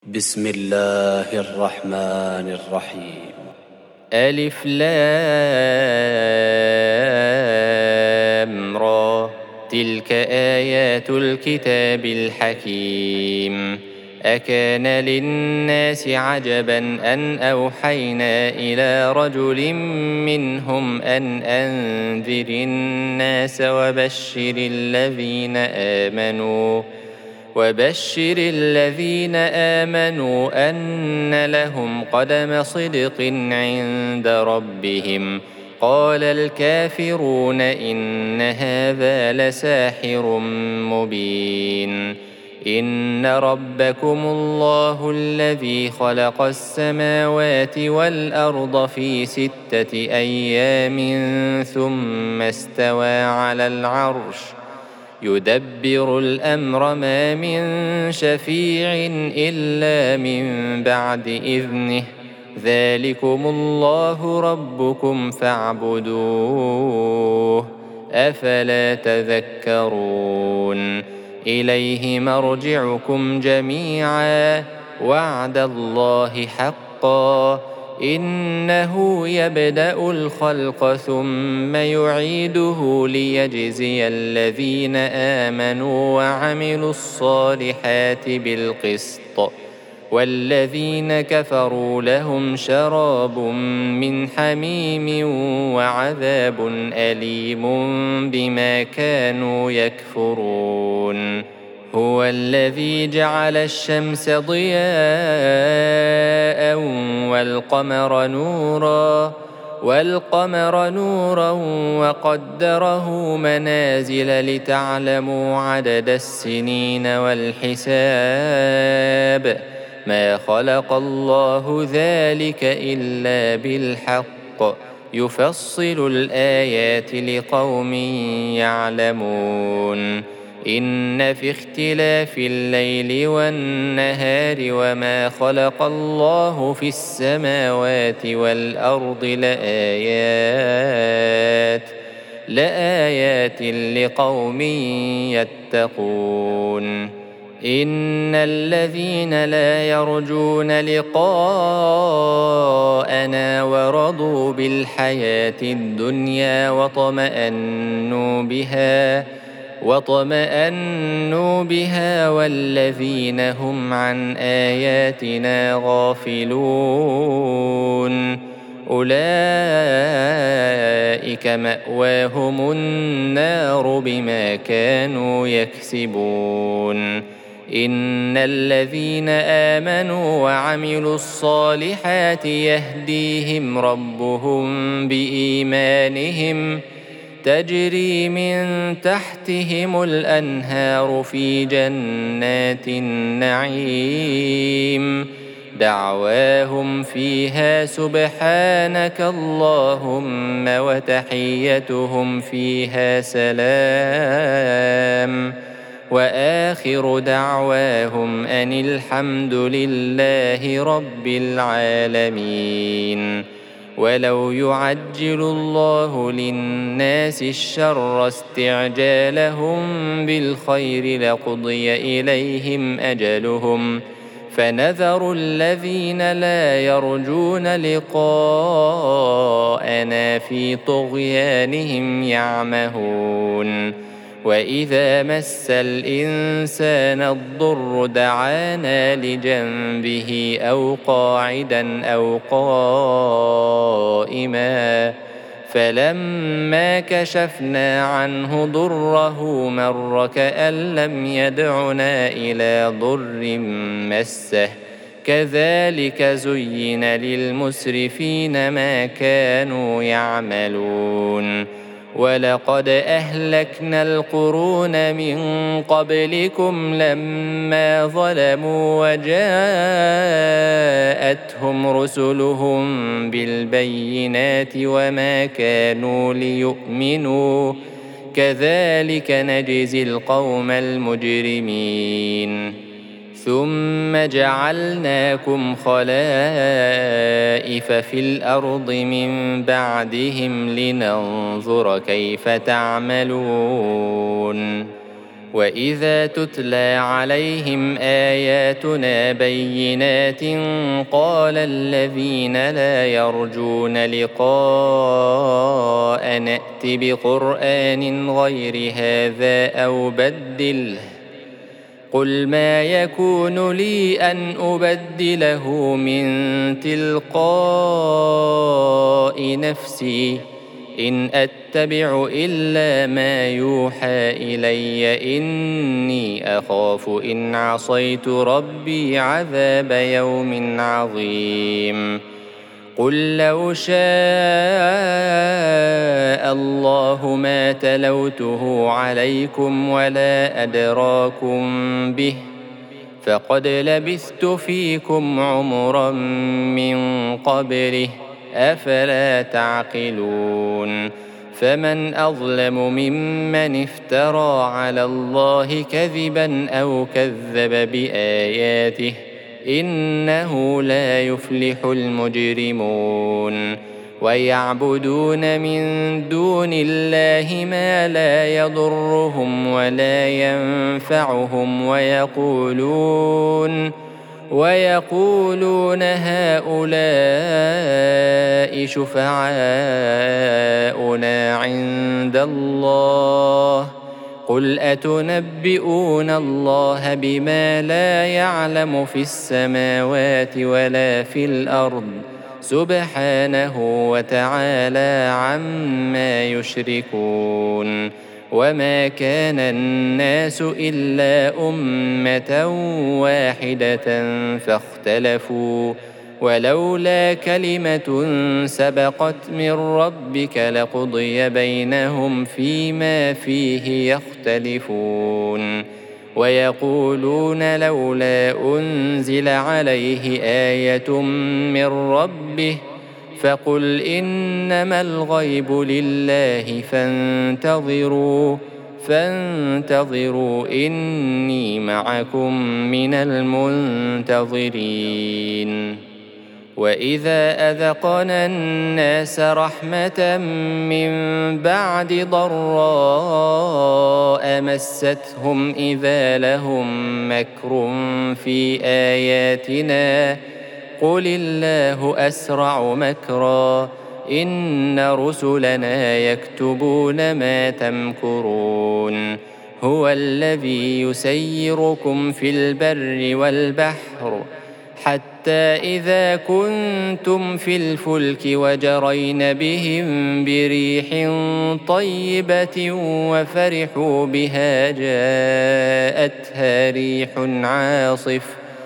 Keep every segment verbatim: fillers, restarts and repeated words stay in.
بسم الله الرحمن الرحيم. ألف لام را. تلك آيات الكتاب الحكيم. أكان للناس عجبا أن أوحينا إلى رجل منهم أن أنذر الناس وبشر الذين آمنوا وبشر الذين آمنوا أن لهم قدم صدق عند ربهم. قال الكافرون إن هذا لساحر مبين. إن ربكم الله الذي خلق السماوات والأرض في ستة أيام ثم استوى على العرش يدبر الأمر ما من شفيع إلا من بعد إذنه. ذلكم الله ربكم فاعبدوه أفلا تذكرون. إليه مرجعكم جميعا وعد الله حقا. إنه يبدأ الخلق ثم يعيده ليجزي الذين آمنوا وعملوا الصالحات بالقسط والذين كفروا لهم شراب من حميم وعذاب أليم بما كانوا يكفرون. هو الذي جعل الشمس ضياء والقمر نورا والقمر نورا وقدره منازل لتعلموا عدد السنين والحساب. ما خلق الله ذلك إلا بالحق يفصل الآيات لقوم يعلمون. إن في اختلاف الليل والنهار وما خلق الله في السماوات والأرض لآيات لآيات لقوم يتقون. إن الذين لا يرجون لقاءنا ورضوا بالحياة الدنيا وطمأنوا بها وطمأنوا بها والذين هم عن آياتنا غافلون أولئك مأواهم النار بما كانوا يكسبون. إن الذين آمنوا وعملوا الصالحات يهديهم ربهم بإيمانهم تجري من تحتهم الأنهار في جنات النعيم. دعواهم فيها سبحانك اللهم وتحيتهم فيها سلام وآخر دعواهم أن الحمد لله رب العالمين. ولو يعجل الله للناس الشر استعجالهم بالخير لقضي إليهم أجلهم فنذر الذين لا يرجون لقاءنا في طغيانهم يعمهون. وإذا مس الإنسان الضر دعانا لجنبه أو قاعدا أو قائما فلما كشفنا عنه ضره مر كأن لم يدعنا إلى ضر مسه. كذلك زين للمسرفين ما كانوا يعملون. ولقد أهلكنا القرون من قبلكم لما ظلموا وجاءتهم رسلهم بالبينات وما كانوا ليؤمنوا. كذلك نجزي القوم المجرمين. ثم جعلناكم خلائف في الأرض من بعدهم لننظر كيف تعملون. وإذا تتلى عليهم آياتنا بينات قال الذين لا يرجون لقاء نأت بقرآن غير هذا أو بدله قل ما يكون لي أن أبدله من تلقاء نفسي إن أتبع إلا ما يوحى إلي إني أخاف إن عصيت ربي عذاب يوم عظيم قل لو شاء الله ما تلوته عليكم ولا أدراكم به فقد لبثت فيكم عمرا من قبله أفلا تعقلون فمن أظلم ممن افترى على الله كذبا أو كذب بآياته إنه لا يفلح المجرمون ويعبدون من دون الله ما لا يضرهم ولا ينفعهم ويقولون ويقولون هؤلاء شفعاؤنا عند الله قل أتنبئون الله بما لا يعلم في السماوات ولا في الأرض سبحانه وتعالى عما يشركون وما كان الناس إلا أمة واحدة فاختلفوا ولولا كلمة سبقت من ربك لقضي بينهم فيما فيه يختلفون ويقولون لولا أنزل عليه آية من ربه فقل إنما الغيب لله فانتظروا فانتظروا إني معكم من المنتظرين وإذا أذقنا الناس رحمة من بعد ضراء مستهم إذا لهم مكر في آياتنا قل الله أسرع مكرا إن رسلنا يكتبون ما تمكرون هو الذي يسيركم في البر والبحر حتى إذا كنتم في الفلك وجرين بهم بريح طيبة وفرحوا بها جاءتها ريح عاصف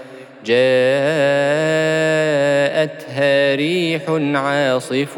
جاءتها ريح عاصف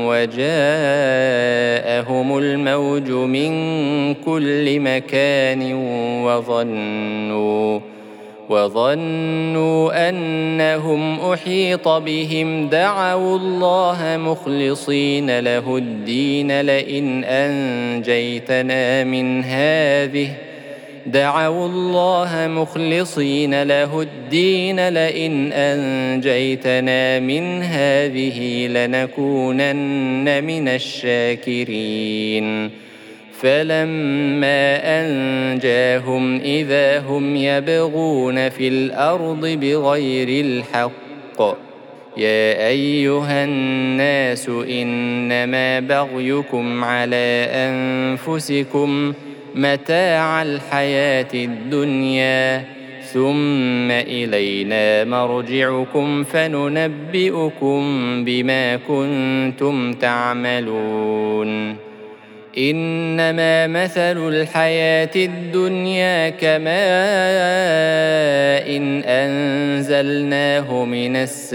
وجاءهم الموج من كل مكان وظنوا وظنوا أنهم أحيط بهم دعوا الله مخلصين له الدين لئن أنجيتنا من هذه دعوا الله مخلصين له الدين لئن أنجيتنا من هذه لنكونن من الشاكرين فلما أنجاهم إذا هم يبغون في الأرض بغير الحق يا أيها الناس إنما بغيكم على أنفسكم متاع الحياة الدنيا ثم إلينا مرجعكم فننبئكم بما كنتم تعملون إنما مثل الحياة الدنيا كماء إن أنزلناه من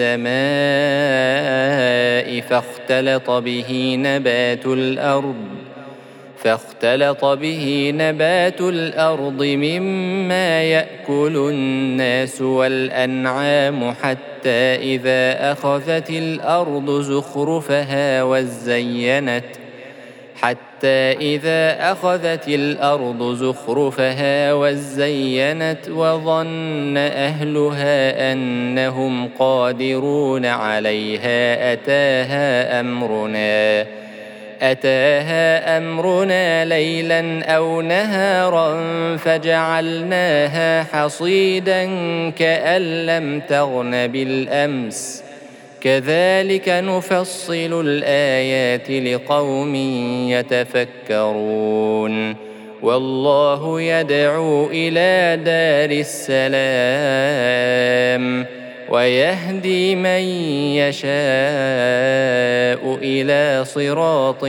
السماء فاختلط به نبات الأرض فاختلط به نبات الأرض مما يأكل الناس والأنعام حتى إذا أخذت الأرض زخرفها وزينت حتى إذا أخذت الأرض زخرفها وزينت وظن أهلها أنهم قادرون عليها أتاها أمرنا أتاها أمرنا ليلا أو نهارا فجعلناها حصيدا كأن لم تغن بالأمس كذلك نفصل الآيات لقوم يتفكرون والله يدعو إلى دار السلام ويهدي من يشاء إلى صراط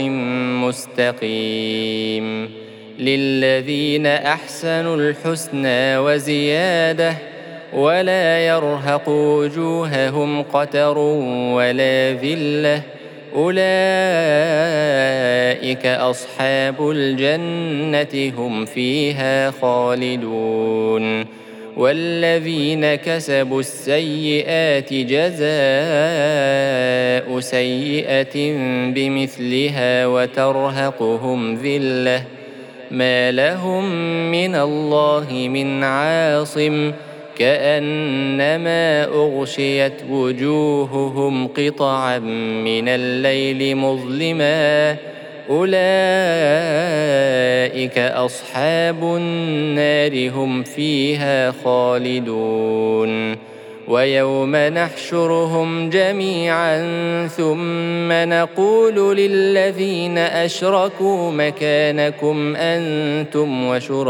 مستقيم للذين أحسنوا الحسنى وزيادة ولا يرهق وجوههم قتر ولا ذلة أولئك أصحاب الجنة هم فيها خالدون والذين كسبوا السيئات جزاء سيئة بمثلها وترهقهم ذلة ما لهم من الله من عاصم كأنما أغشيت وجوههم قطعا من الليل مظلما أولئك أصحاب النار هم فيها خالدون ويوم نحشرهم جميعا ثم نقول للذين أشركوا مكانكم أنتم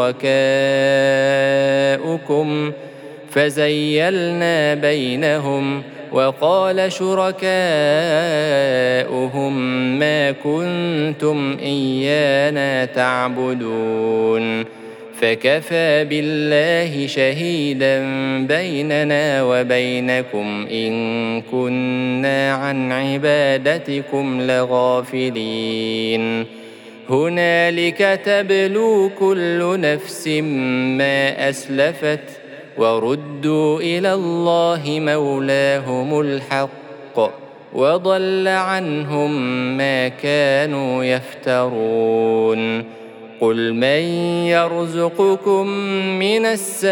وشركاؤكم فزيلنا بينهم وقال شركاؤهم ما كنتم إيانا تعبدون فكفى بالله شهيدا بيننا وبينكم إن كنا عن عبادتكم لغافلين هنالك تبلو كل نفس ما أسلفت وردوا إلى الله مولاهم الحق وضل عنهم ما كانوا يفترون قل من يرزقكم من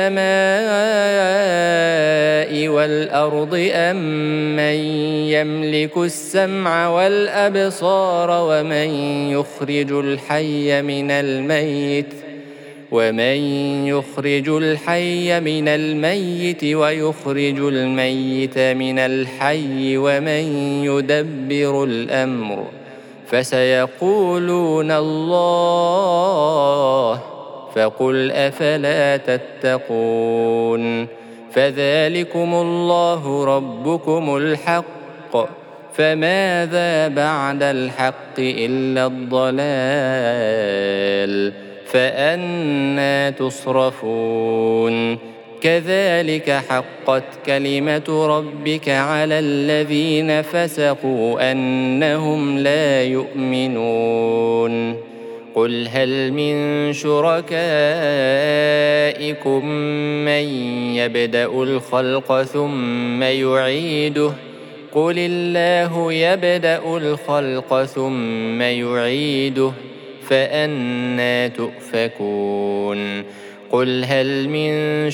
السماء والأرض أم من يملك السمع والأبصار ومن يخرج الحي من الميت ومن يخرج الحي من الميت ويخرج الميت من الحي ومن يدبر الأمر فسيقولون الله فقل أفلا تتقون فذلكم الله ربكم الحق فماذا بعد الحق إلا الضلال فأنى تصرفون كذلك حقت كلمة ربك على الذين فسقوا أنهم لا يؤمنون قل هل من شركائكم من يبدأ الخلق ثم يعيده قل الله يبدأ الخلق ثم يعيده فأنى تؤفكون قل هل من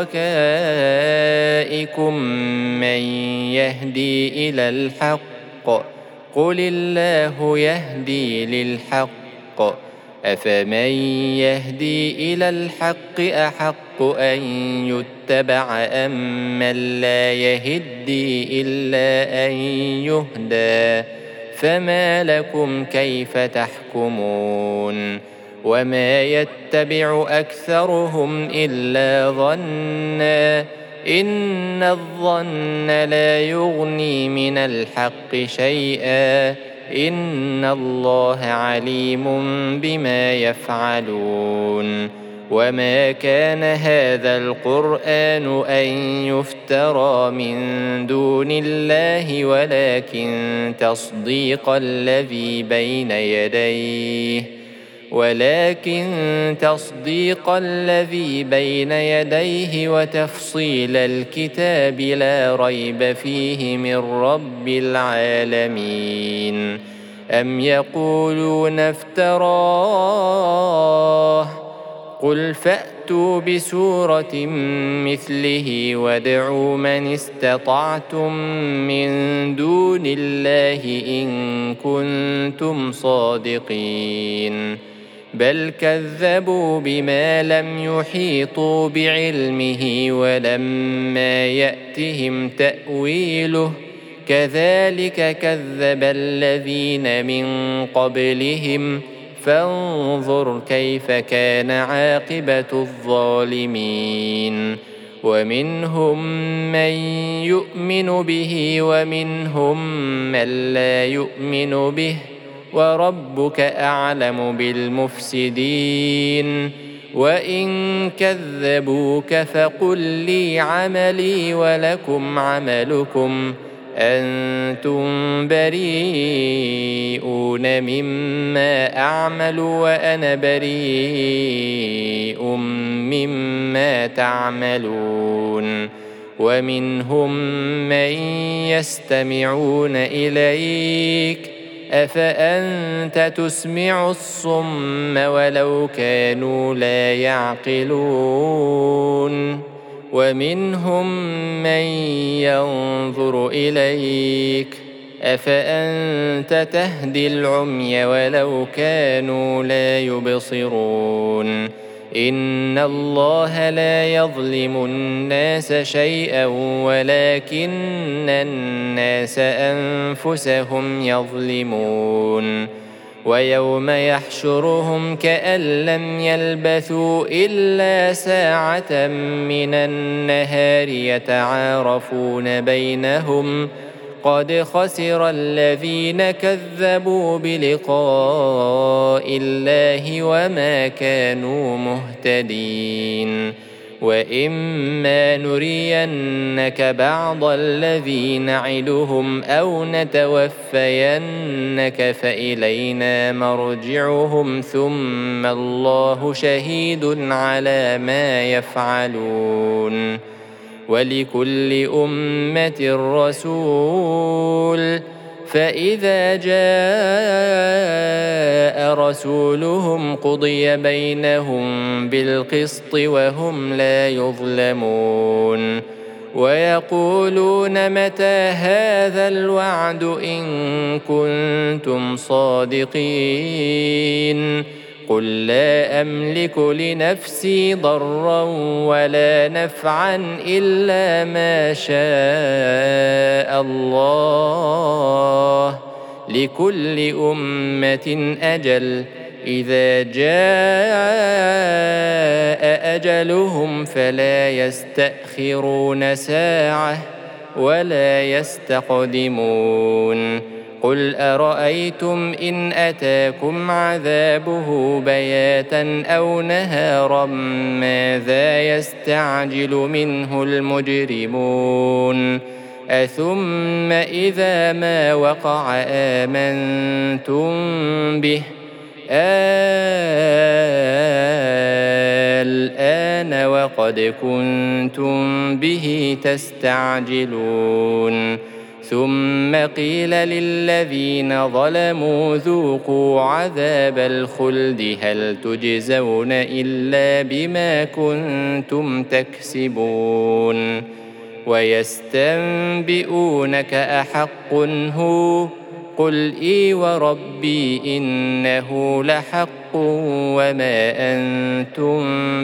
شركائكم من يهدي إلى الحق قل الله يهدي للحق أفمن يهدي إلى الحق أحق أن يتبع أم من لا يهدي إلا أن يهدى فما لكم كيف تحكمون وما يتبع أكثرهم إلا ظنا إن الظن لا يغني من الحق شيئا إن الله عليم بما يفعلون وما كان هذا القرآن أن يفترى من دون الله ولكن تصديق الذي بين يديه ولكن تصديق الذي بين يديه وتفصيل الكتاب لا ريب فيه من رب العالمين أم يقولون افتراه قل فأتوا فأتوا بسورة مثله وادعوا من استطعتم من دون الله إن كنتم صادقين بل كذبوا بما لم يحيطوا بعلمه ولما يأتهم تأويله كذلك كذب الذين من قبلهم فانظر كيف كان عاقبة الظالمين ومنهم من يؤمن به ومنهم من لا يؤمن به وربك أعلم بالمفسدين وإن كذبوك فقل لي عملي ولكم عملكم أنتم بريئون مما أعمل وأنا بريء مما تعملون ومنهم من يستمعون إليك أفأنت تسمع الصم ولو كانوا لا يعقلون ومنهم من ينظر إليك أفأنت تهدي العمي ولو كانوا لا يبصرون إن الله لا يظلم الناس شيئا ولكن الناس أنفسهم يظلمون ويوم يحشرهم كأن لم يلبثوا إلا ساعة من النهار يتعارفون بينهم قد خسر الذين كذبوا بلقاء الله وما كانوا مهتدين وإما نرينك بعض الذي نعدهم أو نتوفينك فإلينا مرجعهم ثم الله شهيد على ما يفعلون ولكل أمة رسول فإذا جاء رسولهم قضي بينهم بالقسط وهم لا يظلمون ويقولون متى هذا الوعد إن كنتم صادقين قل لا أملك لنفسي ضرا ولا نفعا إلا ما شاء الله لكل أمة أجل إذا جاء أجلهم فلا يستأخرون ساعة ولا يستقدمون قل أرأيتم إن أتاكم عذابه بياتا أو نهارا ماذا يستعجل منه المجرمون أثم إذا ما وقع آمنتم به الآن وقد كنتم به تستعجلون ثم قيل للذين ظلموا ذوقوا عذاب الخلد هل تجزون إلا بما كنتم تكسبون ويستنبئونك أحق هو قل إي وربي إنه لحق وما أنتم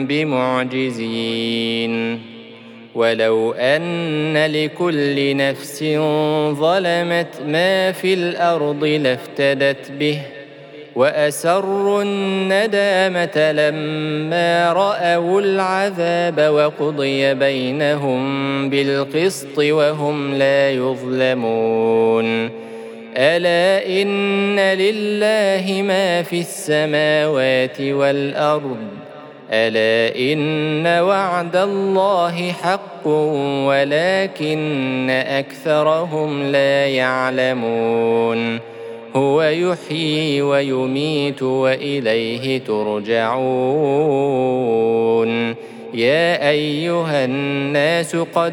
بمعجزين ولو أن لكل نفس ظلمت ما في الأرض لافتدت به وأسروا الندامة لما رأوا العذاب وقضي بينهم بالقسط وهم لا يظلمون ألا إن لله ما في السماوات والأرض ألا إن وعد الله حق ولكن أكثرهم لا يعلمون هو يحيي ويميت وإليه ترجعون يا أيها الناس قد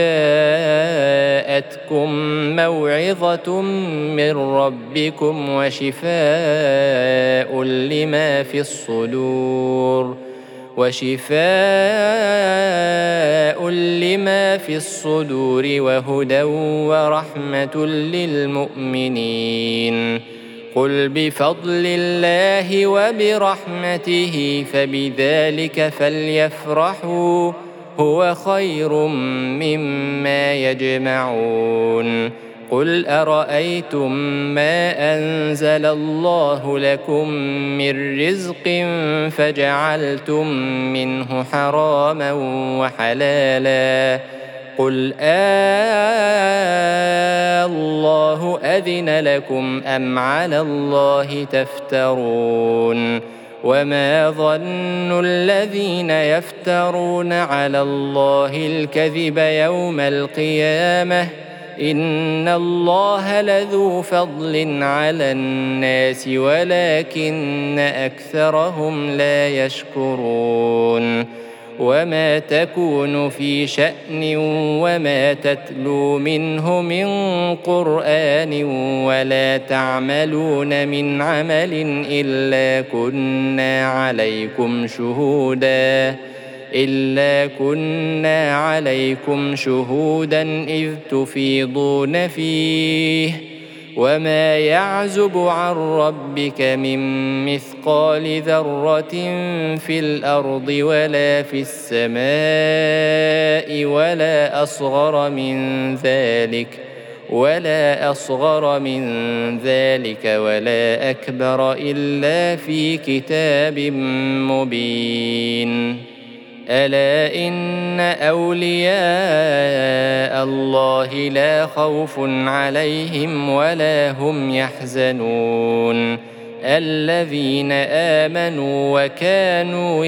جاءتكم موعظة من ربكم وشفاء لما في الصدور وشفاء لما في الصدور وهدى ورحمة للمؤمنين. قل بفضل الله وبرحمته فبذلك فليفرحوا هو خير مما يجمعون. قل أرأيتم ما أنزل الله لكم من رزق فجعلتم منه حراما وحلالا قل آه الله أذن لكم أم على الله تفترون. وما ظن الذين يفترون على الله الكذب يوم القيامة إن الله لذو فضل على الناس ولكن أكثرهم لا يشكرون. وما تكون في شأن وما تتلو منه من قرآن ولا تعملون من عمل إلا كنا عليكم شهودا إلا كنا عليكم شهودا إذ تفيضون فيه. وما يعزب عن ربك من مثقال ذرة في الأرض ولا في السماء ولا أصغر من ذلك ولا أصغر من ذلك ولا أكبر إلا في كتاب مبين. ألا إن أولياء الله لا خوف عليهم ولا هم يحزنون الذين آمنوا وكانوا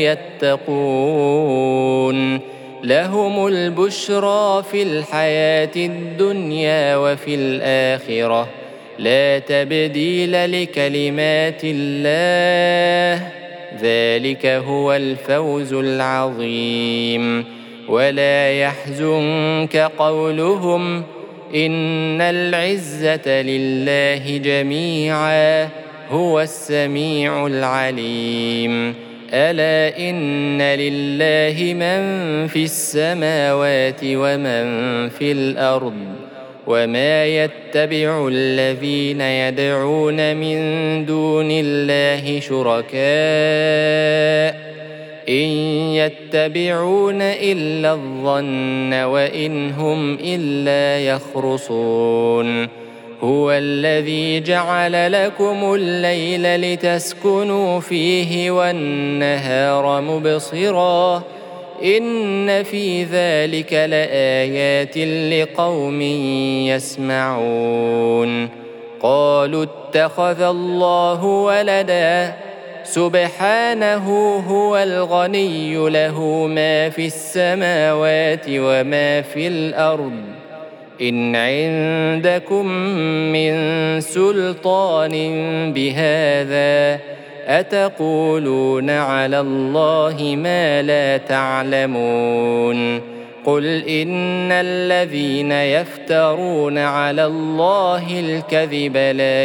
يتقون. لهم البشرى في الحياة الدنيا وفي الآخرة لا تبديل لكلمات الله ذلك هو الفوز العظيم. ولا يحزنك قولهم إن العزة لله جميعا هو السميع العليم. ألا إن لله من في السماوات ومن في الأرض وما يتبع الذين يدعون من دون الله شركاء إن يتبعون إلا الظن وإن هم إلا يخرصون. هو الذي جعل لكم الليل لتسكنوا فيه والنهار مبصرا إن في ذلك لآيات لقوم يسمعون. قالوا اتخذ الله ولدا سبحانه هو الغني له ما في السماوات وما في الأرض إن عندكم من سلطان بهذا أتقولون على الله ما لا تعلمون. قل إن الذين يفترون على الله الكذب لا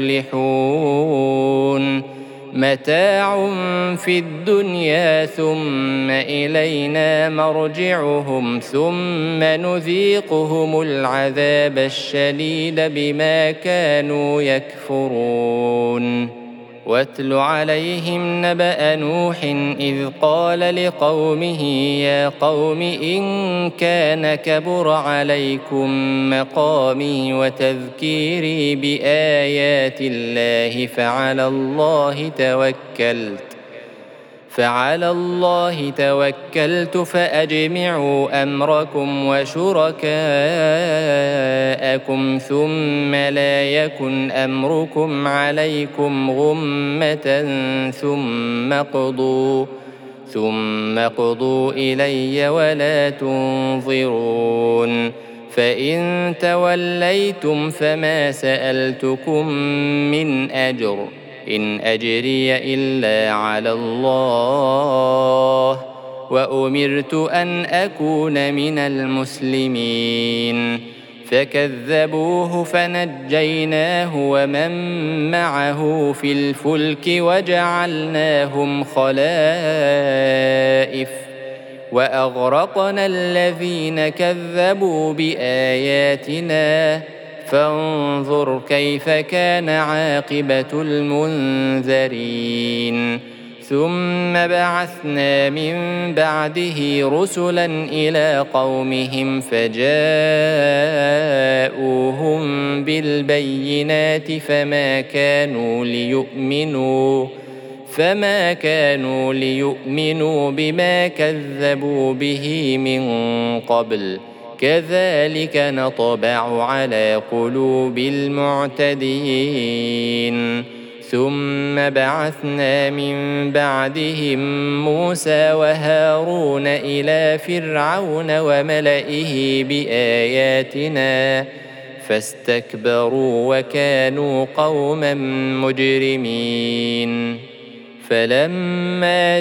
يفلحون. متاع في الدنيا ثم إلينا مرجعهم ثم نذيقهم العذاب الشديد بما كانوا يكفرون. واتل عليهم نبأ نوح إذ قال لقومه يا قوم إن كان كبر عليكم مقامي وتذكيري بآيات الله فعلى الله توكلت فعلى الله توكلت فأجمعوا أمركم وشركاءكم ثم لا يكن أمركم عليكم غمة ثم قضوا ثم قضوا إلي ولا تنظرون. فإن توليتم فما سألتكم من أجر إن أجري إلا على الله وأمرت أن أكون من المسلمين. فكذبوه فنجيناه ومن معه في الفلك وجعلناهم خلائف وأغرقنا الذين كذبوا بآياتنا فانظر كيف كان عاقبة المنذرين ثم بعثنا من بعده رسلا إلى قومهم فجاءوهم بالبينات فما كانوا ليؤمنوا فما كانوا ليؤمنوا بما كذبوا به من قبل كذلك نطبع على قلوب المعتدين ثم بعثنا من بعدهم موسى وهارون إلى فرعون وملئه بآياتنا فاستكبروا وكانوا قوما مجرمين فلما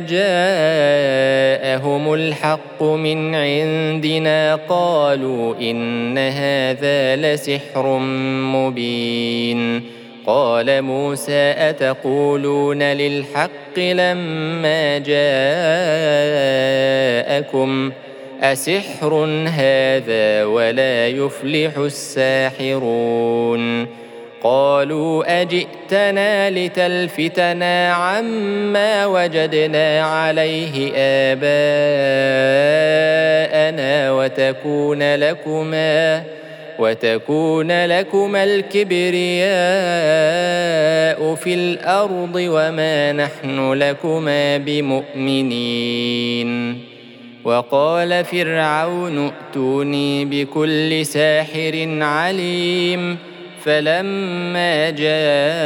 جاءهم الحق من عندنا قالوا إن هذا لسحر مبين قال موسى أتقولون للحق لما جاءكم أسحر هذا ولا يفلح الساحرون قالوا أجئتنا لتلفتنا عما وجدنا عليه آباءنا وتكون لكما وتكون لكما الكبرياء في الأرض وما نحن لكما بمؤمنين وقال فرعون ائتوني بكل ساحر عليم فلما جاء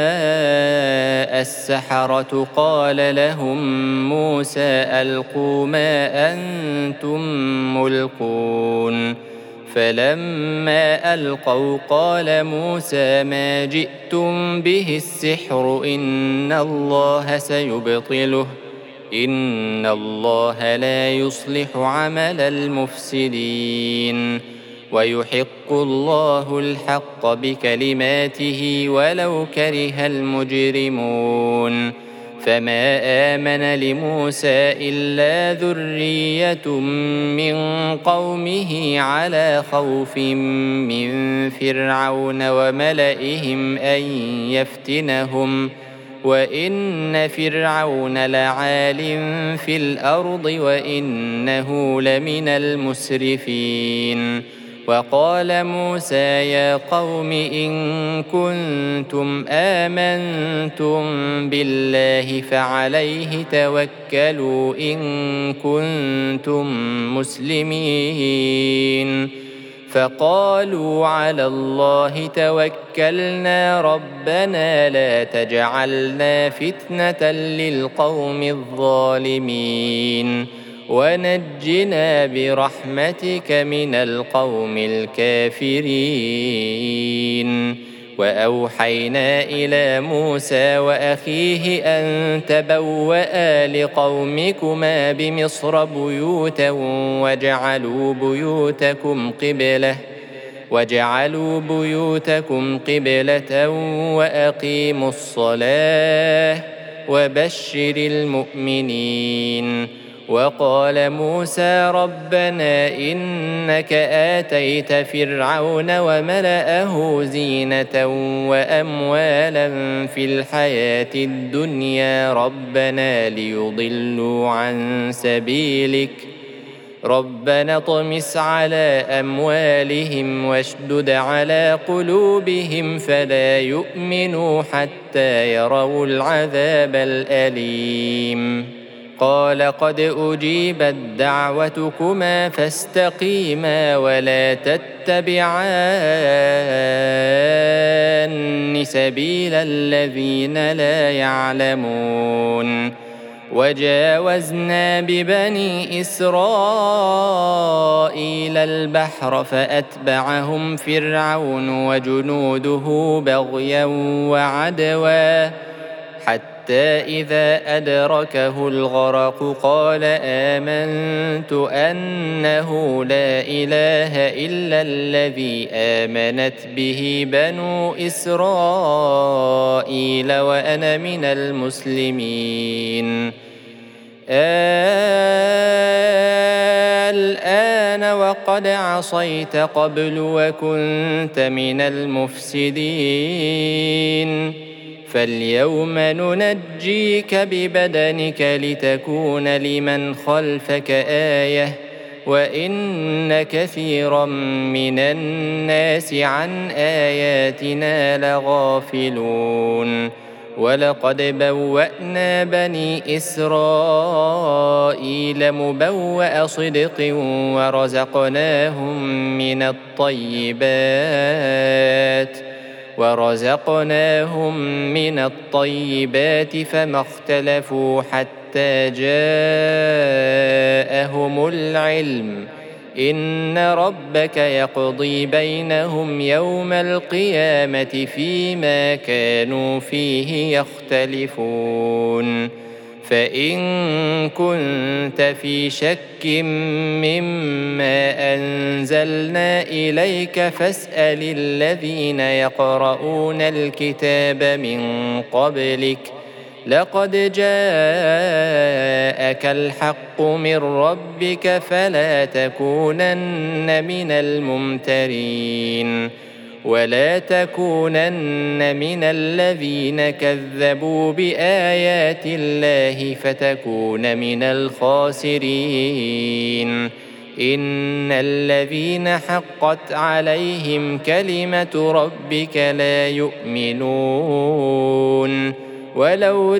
السحرة قال لهم موسى ألقوا ما أنتم ملقون فلما ألقوا قال موسى ما جئتم به السحر إن الله سيبطله إن الله لا يصلح عمل المفسدين ويحق الله الحق بكلماته ولو كره المجرمون فما آمن لموسى إلا ذرية من قومه على خوف من فرعون وملئهم أن يفتنهم وإن فرعون لعال في الأرض وإنه لمن المسرفين وقال موسى يا قوم إن كنتم آمنتم بالله فعليه توكلوا إن كنتم مسلمين فقالوا على الله توكلنا ربنا لا تجعلنا فتنة للقوم الظالمين ونجنا برحمتك من القوم الكافرين وأوحينا إلى موسى وأخيه أن تبوأ لقومكما بمصر بيوتا وجعلوا بيوتكم قبلة وجعلوا بيوتكم قبلة وأقيموا الصلاة وبشر المؤمنين وقال موسى ربنا إنك آتيت فرعون وملأه زينة وأموالا في الحياة الدنيا ربنا ليضلوا عن سبيلك ربنا اطمس على أموالهم واشدد على قلوبهم فلا يؤمنوا حتى يروا العذاب الأليم قال قد أجيبت دعوتكما فاستقيما ولا تتبعان سبيل الذين لا يعلمون وجاوزنا ببني إسرائيل البحر فأتبعهم فرعون وجنوده بغيا وعدوا حتى حتى إذا أدركه الغرق قال آمنت أنه لا إله إلا الذي آمنت به بنو إسرائيل وأنا من المسلمين. الآن وقد عصيت قبل وكنت من المفسدين، فاليوم ننجيك ببدنك لتكون لمن خلفك آية، وإن كثيرا من الناس عن آياتنا لغافلون. ولقد بوأنا بني إسرائيل مبوأ صدق ورزقناهم من الطيبات ورزقناهم من الطيبات فما اختلفوا حتى جاءهم العلم، إن ربك يقضي بينهم يوم القيامة فيما كانوا فيه يختلفون. فإن كنت في شك مما أنزلنا إليك فاسأل الذين يقرؤون الكتاب من قبلك، لقد جاءك الحق من ربك فلا تكونن من الممترين، ولا تكونن من الذين كذبوا بآيات الله فتكون من الخاسرين. إن الذين حقت عليهم كلمة ربك لا يؤمنون، ولو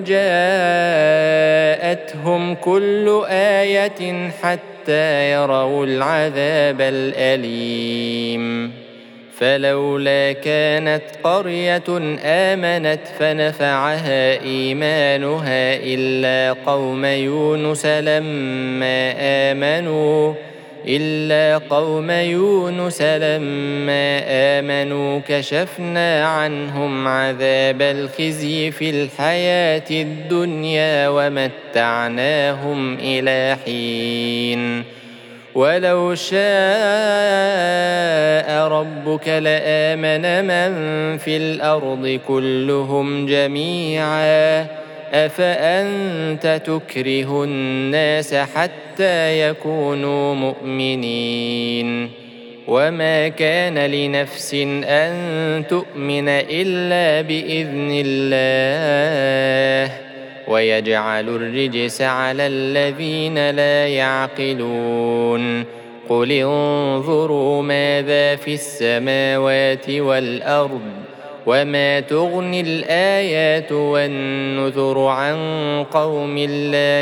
جاءتهم كل آية حتى يروا العذاب الأليم. فلولا كانت قرية آمنت فنفعها إيمانها إلا قوم يونس لما آمنوا إلا قوم يونس لما آمنوا كشفنا عنهم عذاب الخزي في الحياة الدنيا ومتعناهم إلى حين. ولو شاء ربك لآمن من في الأرض كلهم جميعا، أفأنت تكره الناس حتى يكونوا مؤمنين؟ وما كان لنفس أن تؤمن إلا بإذن الله، ويجعل الرجس على الذين لا يعقلون. قل انظروا ماذا في السماوات والأرض وما تغني الآيات والنذر عن قوم لا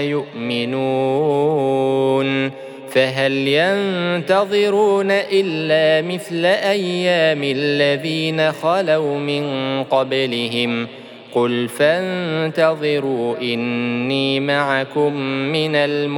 يؤمنون. فهل ينتظرون إلا مثل أيام الذين خلوا من قبلهم؟ قل فانتظروا إني معكم من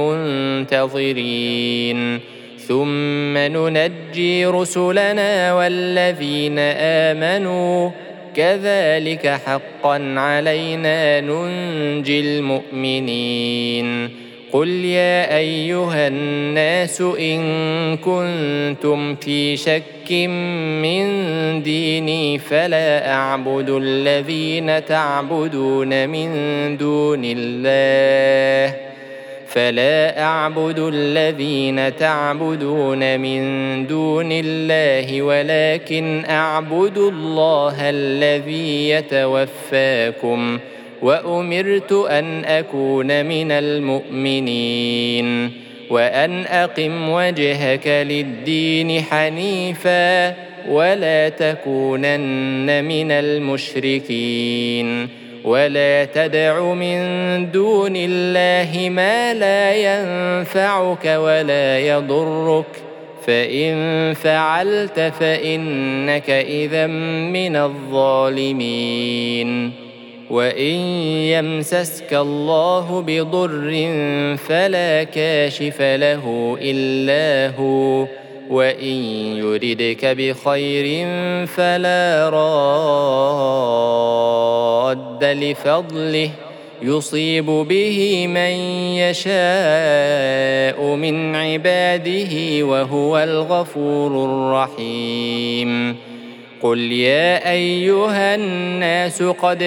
المنتظرين. ثم ننجي رسلنا والذين آمنوا، كذلك حقا علينا ننجي المؤمنين. قل يا أيها الناس إن كنتم في شك من ديني فلا أعبد الذين تعبدون من دون الله فلا أعبد الذين تعبدون من دون الله ولكن أعبد الله الذي يتوفاكم، وأمرت أن أكون من المؤمنين، وأن أقم وجهك للدين حنيفا ولا تكونن من المشركين، ولا تدع من دون الله ما لا ينفعك ولا يضرك، فإن فعلت فإنك إذا من الظالمين. وإن يمسسك الله بضر فلا كاشف له إلا هو، وإن يردك بخير فلا راد لفضله، يصيب به من يشاء من عباده وهو الغفور الرحيم. قل يا أيها الناس قد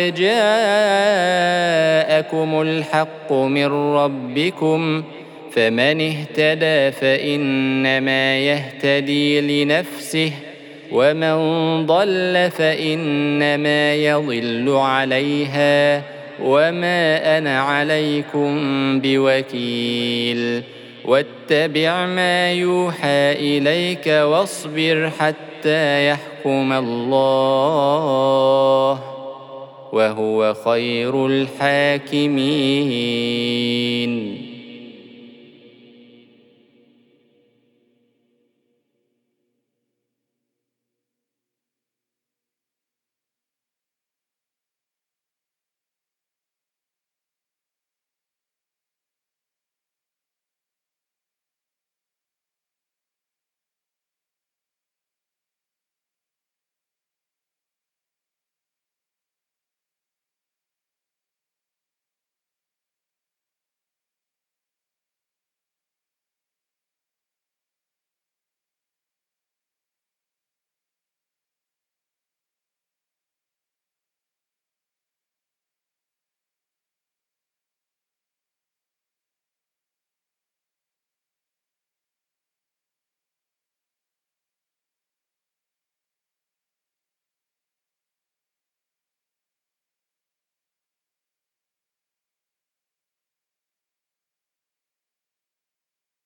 جاءكم الحق من ربكم فمن اهتدى فإنما يهتدي لنفسه ومن ضل فإنما يضل عليها وما أنا عليكم بوكيل. واتبع ما يوحى إليك واصبر حتى يحكم الله وهو خير الحاكمين.